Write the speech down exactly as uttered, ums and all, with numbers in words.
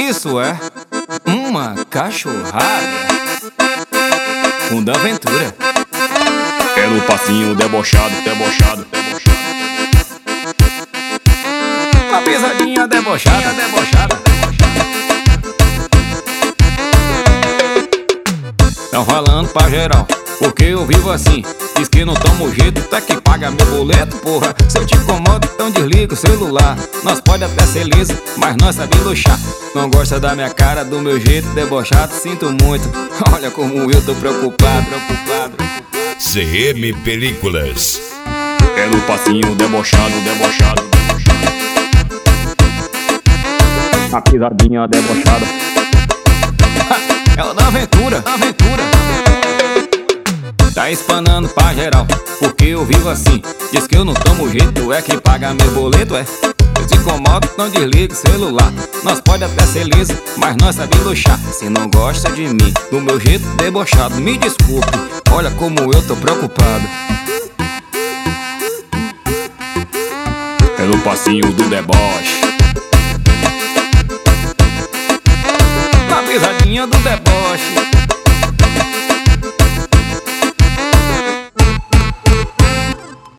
Isso é uma cachorrada com da aventura. É no passinho debochado, debochado, debochado. Uma pisadinha debochada, debochada. Tão falando pra geral, porque eu vivo assim. Diz que não tomo jeito, tá que paga meu boleto, porra. Se eu te incomodo, então desliga o celular. Nós pode até ser liso, mas nós sabe luxar. Não gosta da minha cara, do meu jeito debochado, sinto muito. Olha como eu tô preocupado, preocupado. C M Películas. É no passinho debochado, debochado, debochado. A pisadinha debochada. É o da aventura, aventura. Tá espanando pra geral, porque eu vivo assim. Diz que eu não tomo jeito, é quem paga meu boleto, é. Eu te incomodo, não desliga o celular. Nós pode até ser liso, mas nós sabe luxar. Se não gosta de mim, do meu jeito debochado, me desculpe, olha como eu tô preocupado. É no passinho do deboche. Na pisadinha do deboche.